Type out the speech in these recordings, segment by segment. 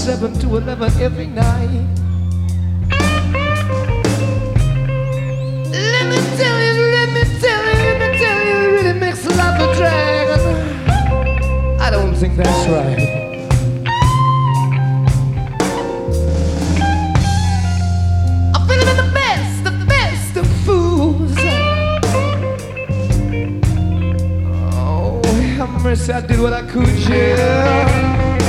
7 to 11 every night. Let me tell you, it really makes life a drag. I don't think that's right. I'm feeling the best of fools. Oh, have mercy, I did what I could, yeah.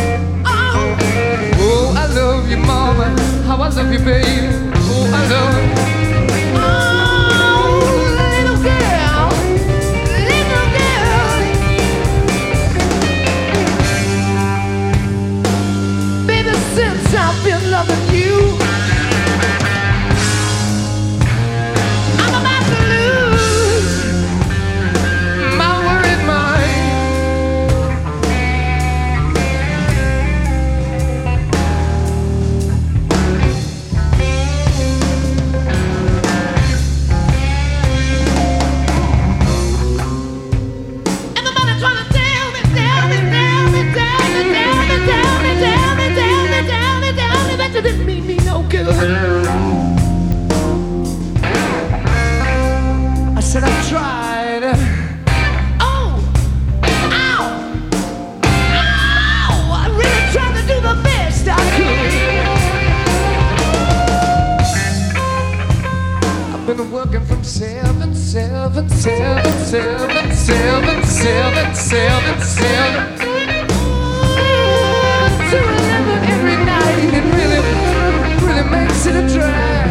Oh, I love you, mama. How I love you, baby. Oh, I love you. Oh, little girl, little girl. Baby, since I've been loving you, I'm about to lose my worried mind. Didn't mean me no good. I said I tried. Oh, ow, ow! I really tried to do the best I could. I've been working from 7 to 11 every night. It really makes it a drag.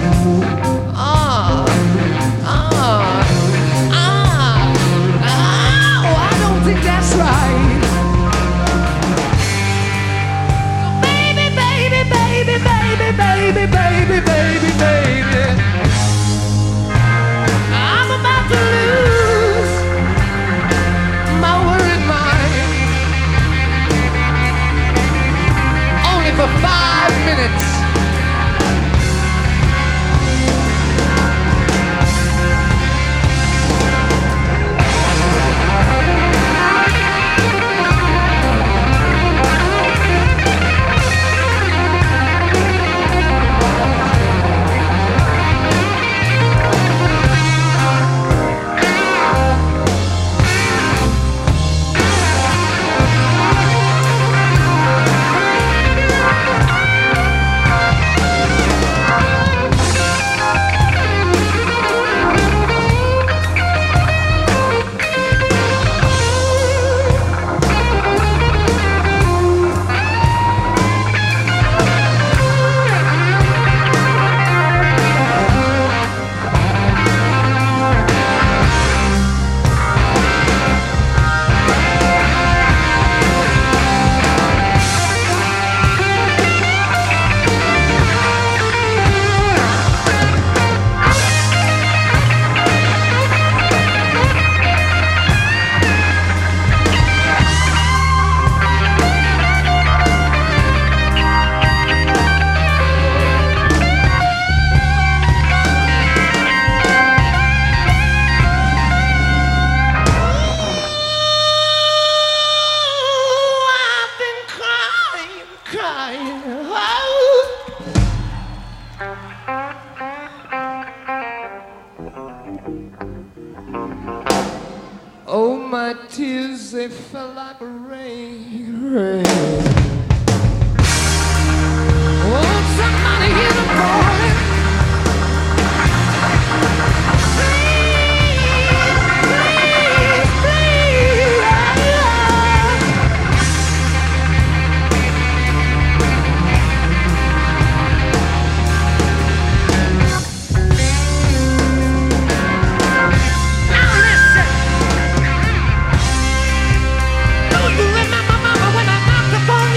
I don't think that's right. Baby, I'm about to lose my worried mind. Only for 5 minutes. Oh, my tears, they fell like rain. Oh, somebody hear the calling. Remember, mama, when I knocked upon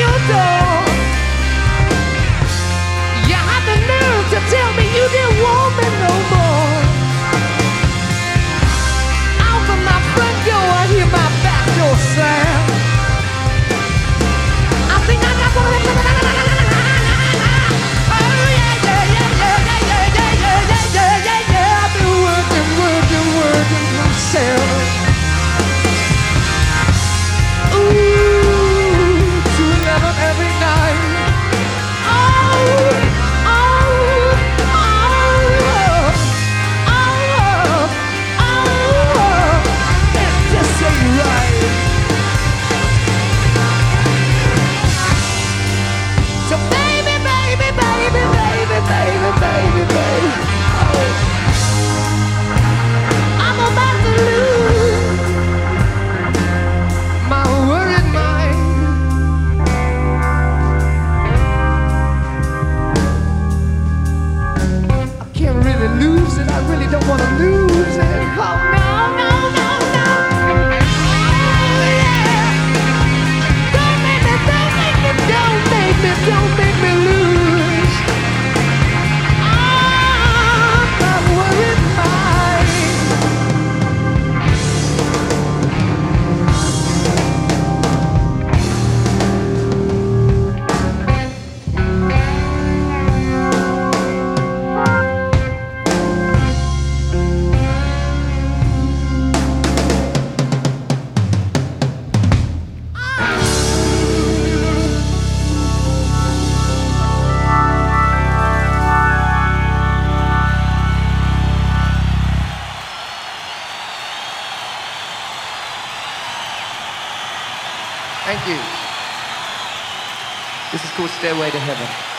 you. This is called Stairway to Heaven.